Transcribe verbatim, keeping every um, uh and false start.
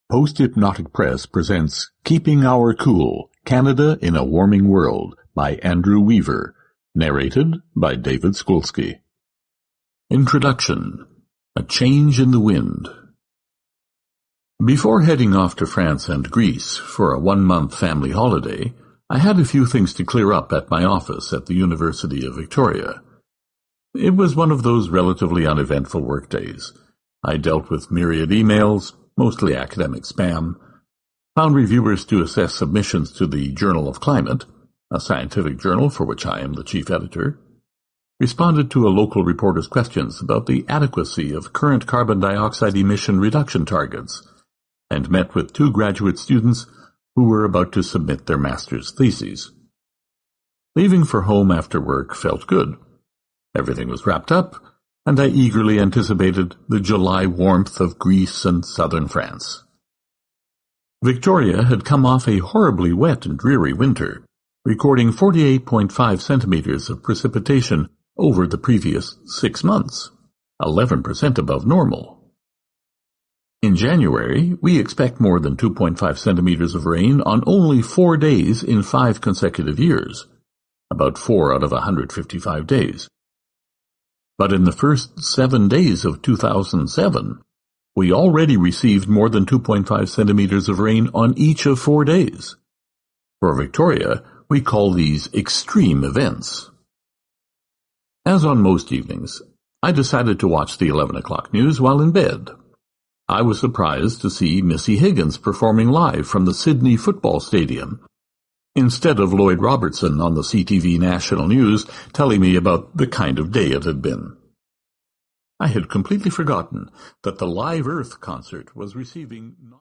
Post-Hypnotic Press presents Keeping Our Cool, Canada in a Warming World by Andrew Weaver, narrated by David Skulski. Introduction. A Change in the Wind. Before heading off to France and Greece for a one-month family holiday, I had a few things to clear up at my office at the University of Victoria. It was one of those relatively uneventful workdays. I dealt with myriad emails, mostly academic spam, found reviewers to assess submissions to the Journal of Climate, a scientific journal for which I am the chief editor, responded to a local reporter's questions about the adequacy of current carbon dioxide emission reduction targets, and met with two graduate students who were about to submit their master's theses. Leaving for home after work felt good. Everything was wrapped up, and I eagerly anticipated the July warmth of Greece and southern France. Victoria had come off a horribly wet and dreary winter, recording forty-eight point five centimeters of precipitation over the previous six months, eleven percent above normal. In January, we expect more than two point five centimeters of rain on only four days in five consecutive years, about four out of one hundred fifty-five days. But in the first seven days of two thousand seven, we already received more than two point five centimeters of rain on each of four days. For Victoria, we call these extreme events. As on most evenings, I decided to watch the eleven o'clock news while in bed. I was surprised to see Missy Higgins performing live from the Sydney Football Stadium, instead of Lloyd Robertson on the C T V National News telling me about the kind of day it had been. I had completely forgotten that the Live Earth concert was receiving